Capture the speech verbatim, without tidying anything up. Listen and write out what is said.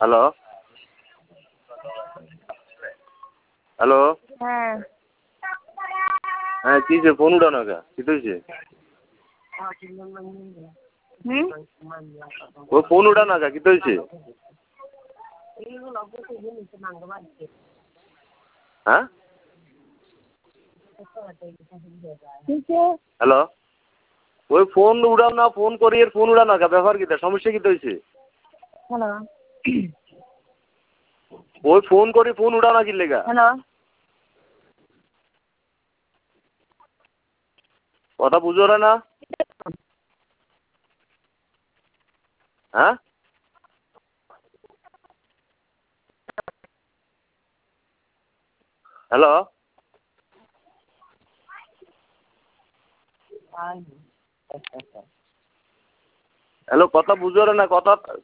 Hello hello হ্যাঁ হ্যাঁ কি যে ফোন উঠানো কে কি হয়েছে? হুম ও ফোন উঠানো কে কি হয়েছে? হ্যাঁ হ্যালো ওই ফোন উড়াও না, ফোন করি এর ফোন উড়ানো কে, ব্যাপার কিটা, সমস্যা কি হয়েছে? হ্যালো ওই ফোন করি ফোন উড়াও না কি লেগা? হ্যালো কথা বুঝো না? হ্যাঁ হ্যালো হ্যালো কথা বুঝো না, কথা